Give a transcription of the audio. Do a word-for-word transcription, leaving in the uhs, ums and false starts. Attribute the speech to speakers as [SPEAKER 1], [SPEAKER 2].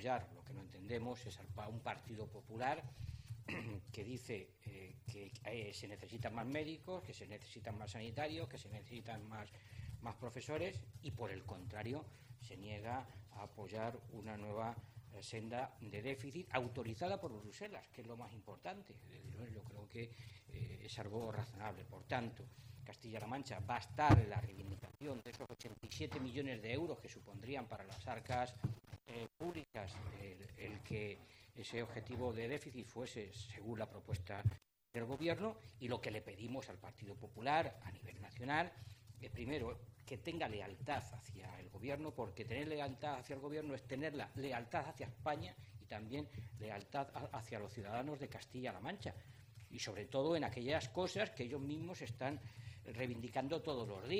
[SPEAKER 1] apoyar. Lo que no entendemos es a un Partido Popular que dice eh, que eh, se necesitan más médicos, que se necesitan más sanitarios, que se necesitan más, más profesores, y por el contrario se niega a apoyar una nueva eh, senda de déficit autorizada por Bruselas, que es lo más importante. Yo creo que eh, es algo razonable. Por tanto, Castilla-La Mancha va a estar en la reivindicación de esos ochenta y siete millones de euros que supondrían para las arcas eh, públicas el, el que ese objetivo de déficit fuese según la propuesta del Gobierno, y lo que le pedimos al Partido Popular a nivel nacional es, primero, que tenga lealtad hacia el Gobierno, porque tener lealtad hacia el Gobierno es tener la lealtad hacia España y también lealtad hacia los ciudadanos de Castilla-La Mancha, y sobre todo en aquellas cosas que ellos mismos están reivindicando todos los días.